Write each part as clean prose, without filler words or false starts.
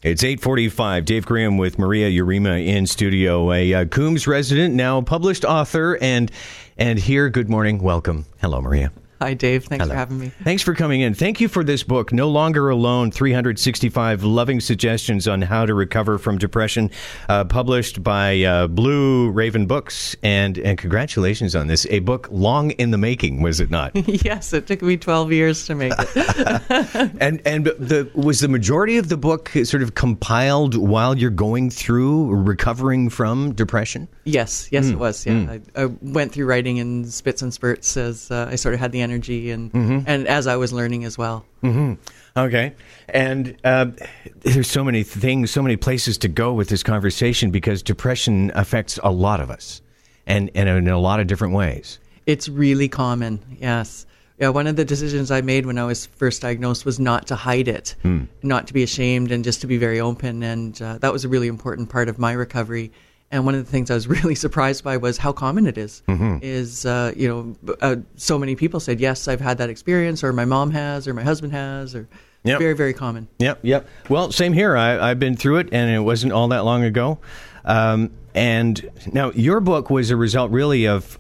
It's 8:45. Dave Graham with Maria Urema in studio, a Coombs resident, now published author, and here. Good morning. Welcome. Hello, Maria. Hi, Dave. Thanks for having me. Thanks for coming in. Thank you for this book, No Longer Alone, 365 Loving Suggestions on How to Recover from Depression, published by Blue Raven Books. And congratulations on this. A book long in the making, was it not? Yes, it took me 12 years to make it. Was the majority of the book sort of compiled while you're going through recovering from depression? Yes, it was. Yeah, I went through writing in spits and spurts as I sort of had the energy and as I was learning as well. Okay. And there's so many things, so many places to go with this conversation because depression affects a lot of us and in a lot of different ways. It's really common, yes. Yeah, one of the decisions I made when I was first diagnosed was not to hide it, not to be ashamed, and just to be very open. And that was a really important part of my recovery. And one of the things I was really surprised by was how common it is. So many people said, yes, I've had that experience, or my mom has, or my husband has, or very, very common. Yep. Well, same here. I've been through it, and it wasn't all that long ago. And now your book was a result really of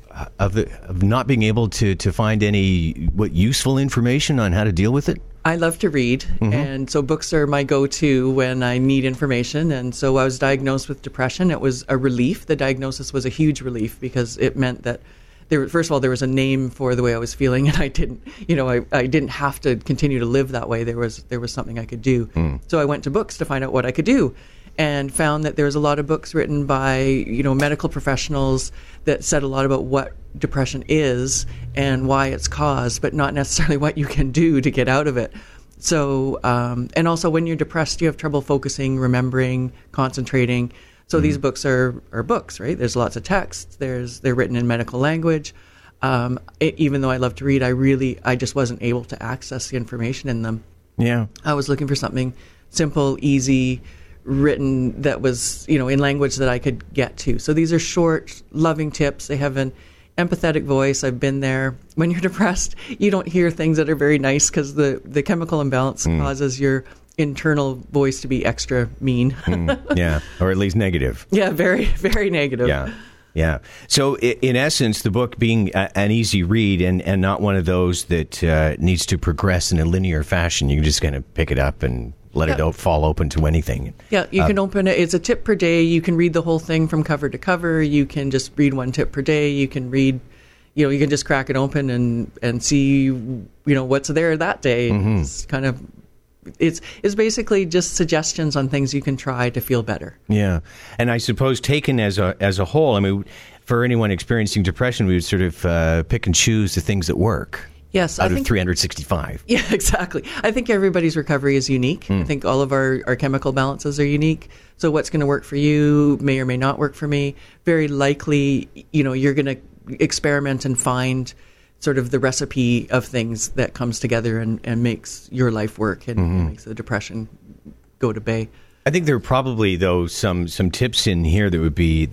not being able to find any useful information on how to deal with it. I love to read, and so books are my go-to when I need information. And so I was diagnosed with depression. It was a relief. The diagnosis was a huge relief because it meant that first of all, there was a name for the way I was feeling, and I didn't have to continue to live that way. There was something I could do. So I went to books to find out what I could do, and found that there was a lot of books written by medical professionals that said a lot about what depression is and why it's caused, but not necessarily what you can do to get out of it. So, and also when you're depressed, you have trouble focusing, remembering, concentrating. So these books are books, right? There's lots of text. They're written in medical language. Even though I love to read, I just wasn't able to access the information in them. Yeah. I was looking for something simple, easy, written that was, in language that I could get to. So these are short, loving tips. They have an empathetic voice. I've been there. When you're depressed, you don't hear things that are very nice because the chemical imbalance causes your internal voice to be extra mean. Yeah, or at least negative. Yeah, very, very negative. Yeah. So in essence, the book being an easy read and not one of those that needs to progress in a linear fashion, you can just kind of pick it up and let it fall open to anything. Yeah, you can open it. It's a tip per day. You can read the whole thing from cover to cover. You can just read one tip per day. You can read, you can just crack it open and see, what's there that day. It's kind of, it's basically just suggestions on things you can try to feel better. Yeah, and I suppose taken as a whole, I mean, for anyone experiencing depression, we would sort of pick and choose the things that work. Yes, out of 365. Yeah, exactly. I think everybody's recovery is unique. I think all of our chemical balances are unique. So what's going to work for you may or may not work for me. Very likely, you're going to experiment and find sort of the recipe of things that comes together and makes your life work and makes the depression go to bay. I think there are probably, though, some tips in here that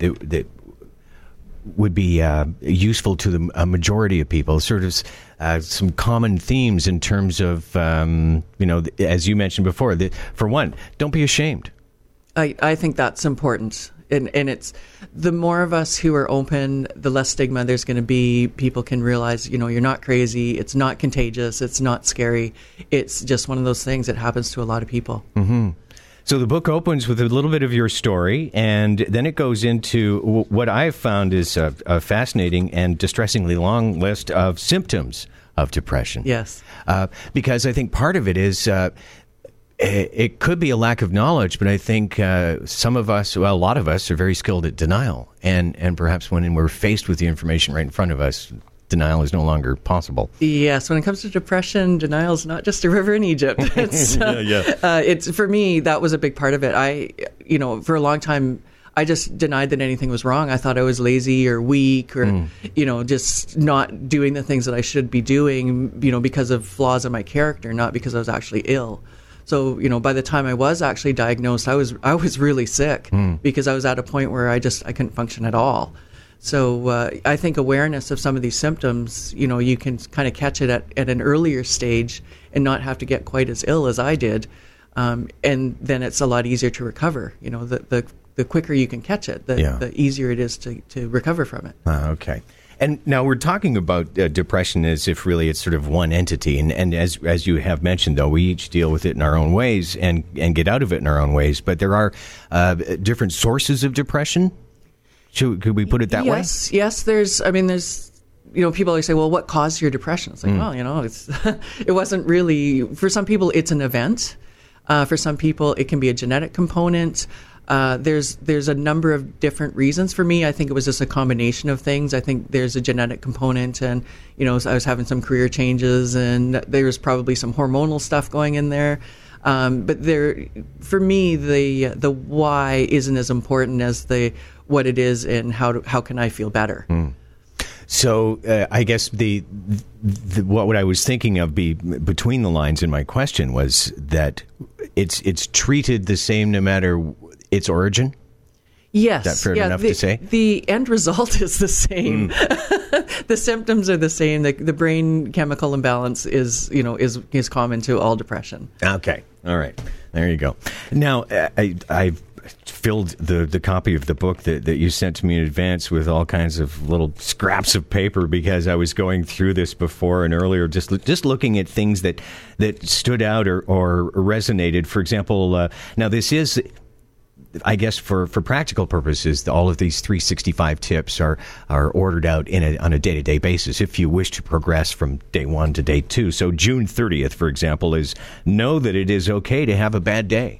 would be useful to a majority of people, sort of some common themes in terms of, as you mentioned before, for one, don't be ashamed. I think that's important. And it's the more of us who are open, the less stigma there's going to be. People can realize, you're not crazy. It's not contagious. It's not scary. It's just one of those things that happens to a lot of people. So the book opens with a little bit of your story, and then it goes into what I've found is a fascinating and distressingly long list of symptoms of depression. Yes. Because I think part of it is it could be a lack of knowledge, but I think some of us, a lot of us, are very skilled at denial. And perhaps when we're faced with the information right in front of us, denial is no longer possible. Yes, when it comes to depression, denial is not just a river in Egypt. It's, it's for me, that was a big part of it. For a long time, I just denied that anything was wrong. I thought I was lazy or weak or, just not doing the things that I should be doing, because of flaws in my character, not because I was actually ill. So, by the time I was actually diagnosed, I was really sick because I was at a point where I couldn't function at all. So I think awareness of some of these symptoms, you can kind of catch it at an earlier stage and not have to get quite as ill as I did. and then it's a lot easier to recover. You know, the quicker you can catch it, the easier it is to recover from it. Okay. And now we're talking about depression as if really it's sort of one entity. And as you have mentioned, though, we each deal with it in our own ways and get out of it in our own ways. But there are different sources of depression. Could we put it that way? Yes. There's, people always say, well, what caused your depression? It's like, well, it wasn't really, for some people, it's an event. For some people, it can be a genetic component. There's a number of different reasons. For me, I think it was just a combination of things. I think there's a genetic component, and I was having some career changes, and there was probably some hormonal stuff going in there. But for me, the why isn't as important as the what it is and how can I feel better. So I guess what I was thinking of between the lines in my question was that it's treated the same no matter its origin? Yes. Is that fair enough to say? The end result is the same. The symptoms are the same. The brain chemical imbalance is common to all depression. Okay. All right. There you go. Now, I've filled the copy of the book that you sent to me in advance with all kinds of little scraps of paper because I was going through this before and earlier, just looking at things that stood out or resonated. For example, now this is, I guess, for practical purposes, all of these 365 tips are ordered out on a day-to-day basis if you wish to progress from day 1 to day 2. So June 30th, for example, is know that it is okay to have a bad day.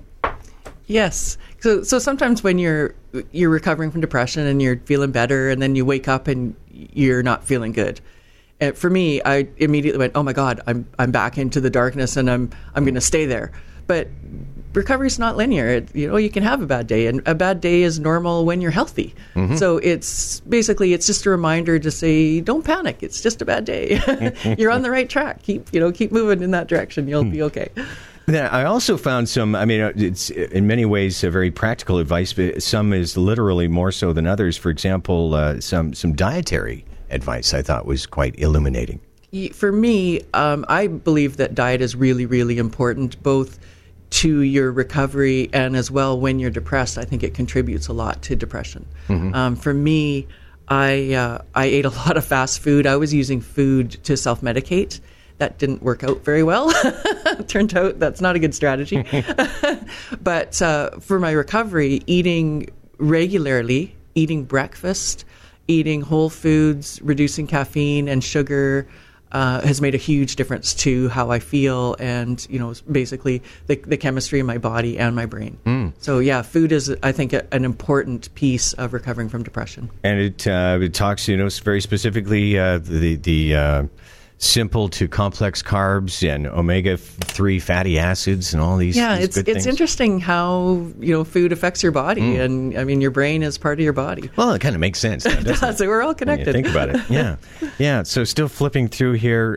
Yes. So sometimes when you're recovering from depression and you're feeling better, and then you wake up and you're not feeling good. And for me, I immediately went, "Oh my God, I'm back into the darkness, and I'm going to stay there." But recovery is not linear. You can have a bad day, and a bad day is normal when you're healthy. Mm-hmm. So it's just a reminder to say, don't panic. It's just a bad day. You're on the right track. Keep moving in that direction. You'll be okay. Then I also found some, it's in many ways a very practical advice, but some is literally more so than others. For example, some dietary advice I thought was quite illuminating. For me, I believe that diet is really, really important, both to your recovery and as well when you're depressed. I think it contributes a lot to depression. Mm-hmm. For me, I ate a lot of fast food. I was using food to self-medicate. That didn't work out very well. Turned out that's not a good strategy. But for my recovery, eating regularly, eating breakfast, eating whole foods, reducing caffeine and sugar has made a huge difference to how I feel and, basically the chemistry in my body and my brain. So, yeah, food is, I think, an important piece of recovering from depression. And it talks, very specifically the simple to complex carbs and omega-3 fatty acids and all these good things. It's interesting how food affects your body, and your brain is part of your body. Well, it kind of makes sense. It does. We're all connected. Think about it. Yeah. So still flipping through here,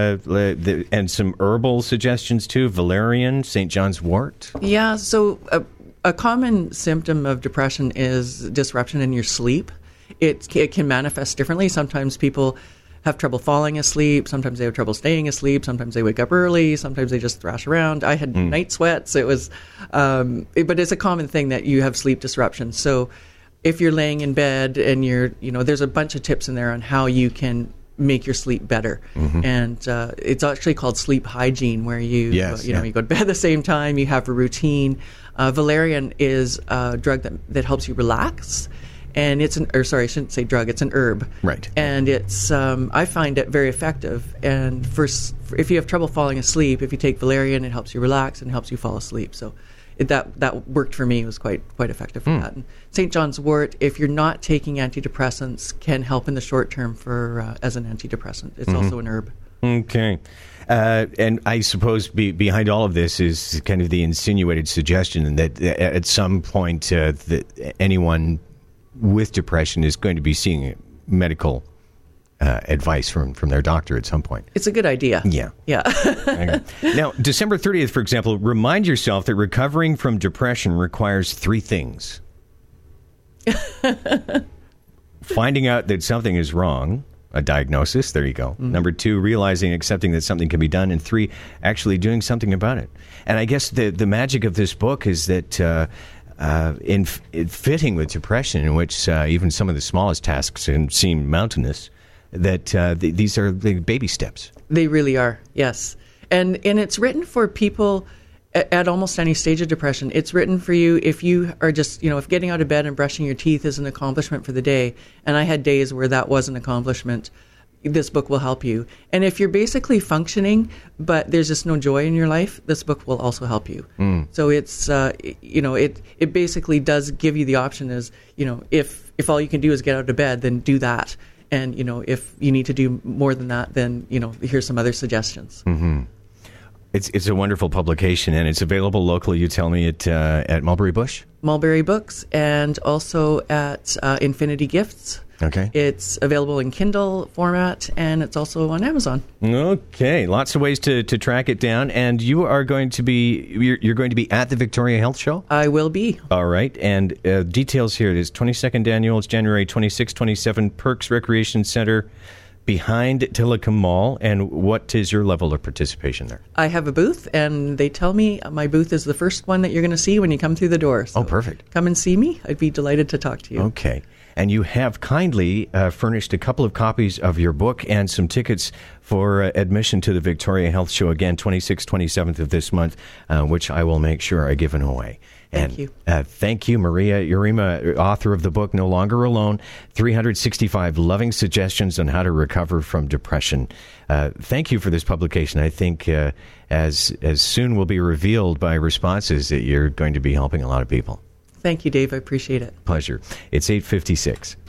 and some herbal suggestions too. Valerian, St. John's wort. Yeah. So a common symptom of depression is disruption in your sleep. It can manifest differently. Sometimes people have trouble falling asleep. Sometimes they have trouble staying asleep. Sometimes they wake up early. Sometimes they just thrash around. I had night sweats. It was, but it's a common thing that you have sleep disruption. So if you're laying in bed and there's a bunch of tips in there on how you can make your sleep better. Mm-hmm. And it's actually called sleep hygiene, where you go to bed at the same time, you have a routine. Valerian is a drug that helps you relax. And I shouldn't say drug, it's an herb. Right. And it's, I find it very effective. And if you have trouble falling asleep, if you take valerian, it helps you relax and helps you fall asleep. So that worked for me. It was quite effective for that. And St. John's wort, if you're not taking antidepressants, can help in the short term as an antidepressant. It's also an herb. Okay. And I suppose behind all of this is kind of the insinuated suggestion that at some point that anyone with depression is going to be seeing medical advice from their doctor at some point. It's a good idea. Yeah. Okay. Now, December 30th, for example, remind yourself that recovering from depression requires 3 things. Finding out that something is wrong, a diagnosis. There you go. Mm-hmm. Number 2, realizing, accepting that something can be done. And 3, actually doing something about it. And I guess the magic of this book is that in fitting with depression, in which even some of the smallest tasks can seem mountainous, that these are the baby steps. They really are, yes. And it's written for people at almost any stage of depression. It's written for you if you are just, if getting out of bed and brushing your teeth is an accomplishment for the day, and I had days where that was an accomplishment, this book will help you. And if you're basically functioning, but there's just no joy in your life, this book will also help you. So it's, it basically does give you the option is, if all you can do is get out of bed, then do that. And, if you need to do more than that, then, here's some other suggestions. Mm-hmm. It's a wonderful publication, and it's available locally, you tell me, at Mulberry Bush? Mulberry Books, and also at Infinity Gifts. Okay. It's available in Kindle format, and it's also on Amazon. Okay, lots of ways to track it down. And you are going to be you're going to be at the Victoria Health Show? I will be. All right, and details here. It is 22nd annual. It's January 26, 27, Perks Recreation Center behind Tillicum Mall. And what is your level of participation there? I have a booth, and they tell me my booth is the first one that you're going to see when you come through the door. So perfect. Come and see me. I'd be delighted to talk to you. Okay. And you have kindly furnished a couple of copies of your book and some tickets for admission to the Victoria Health Show, again, 26th, 27th of this month, which I will make sure are given away. Thank you. Thank you, Maria Urema, author of the book No Longer Alone, 365 Loving Suggestions on How to Recover from Depression. Thank you for this publication. I think as soon will be revealed by responses that you're going to be helping a lot of people. Thank you, Dave. I appreciate it. Pleasure. It's 8:56.